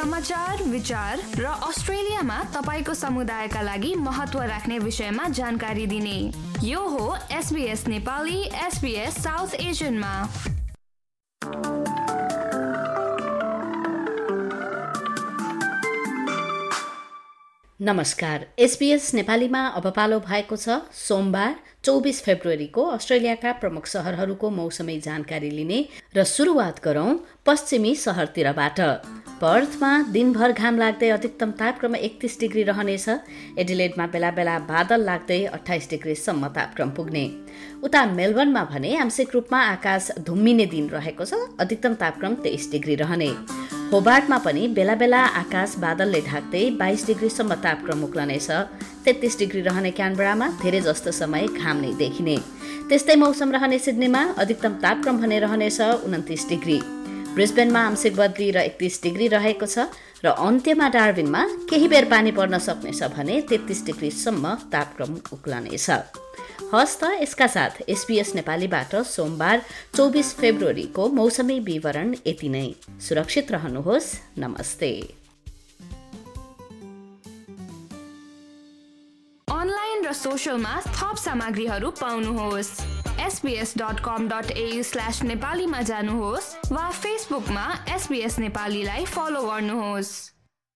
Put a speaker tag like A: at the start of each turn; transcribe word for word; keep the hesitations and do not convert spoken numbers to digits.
A: समाचार, विचार र अस्ट्रेलियामा तपाईको समुदायका लागि महत्त्व राख्ने विषयमा जानकारी दिने यो हो एसबीएस नेपाली, एसबीएस साउथ एसियनमा।
B: नमस्कार, एसबीएस नेपालीमा अब पालो भएको छ सोमबार चौबिस फेब्रुअरीको अस्ट्रेलियाका प्रमुख शहरहरूको मौसमी जानकारी लिने र सुरुवात गरौं पश्चिमी शहरतिरबाट। पर्थमा दिनभर घाम लाग्दै अधिकतम तापक्रम एकतीस डिग्री रहनेछ। एडिलेडमा बेला बेला बादल लाग्दै अठाइस डिग्रीसम्म तापक्रम पुग्ने। उता मेलबर्नमा भने आंशिक रूपमा आकाश धुम्मिने दिन रहेको छ। अधिकतम तापक्रम तेइस डिग्री रहने। होबार्टमा पनि बेला बेला आकाश बादलले ढाक्दै बाइस डिग्रीसम्म तापक्रम उक्लनेछ। तेत्तीस डिग्री रहने क्यानबरामा धेरै जस्तो समय घाम नै देखिने। त्यस्तै मौसम रहने सिडनीमा अधिकतम तापक्रम भने रहनेछ उन्तिस डिग्री। ब्रिस्बेनमा आंशिक बदली र एकतीस डिग्री रहेको छ र अन्त्यमा डार्विनमा केही बेर पानी पर्न सक्नेछ भने तेत्तीस डिग्रीसम्म तापक्रम उक्लनेछ। हस्त यसका साथ एसबीएस नेपालीबाट सोमबार चौबिस फेब्रुअरीको मौसमी विवरण यति नै। सुरक्षित रहनुहोस्। नमस्ते।
A: अनलाइन र सोशलमा थप सामग्रीहरू पाउनुहोस्। SBS dot com dot AU slash नेपालीमा जानुहोस् वा फेसबुकमा एसबीएस नेपालीलाई फलो गर्नुहोस्।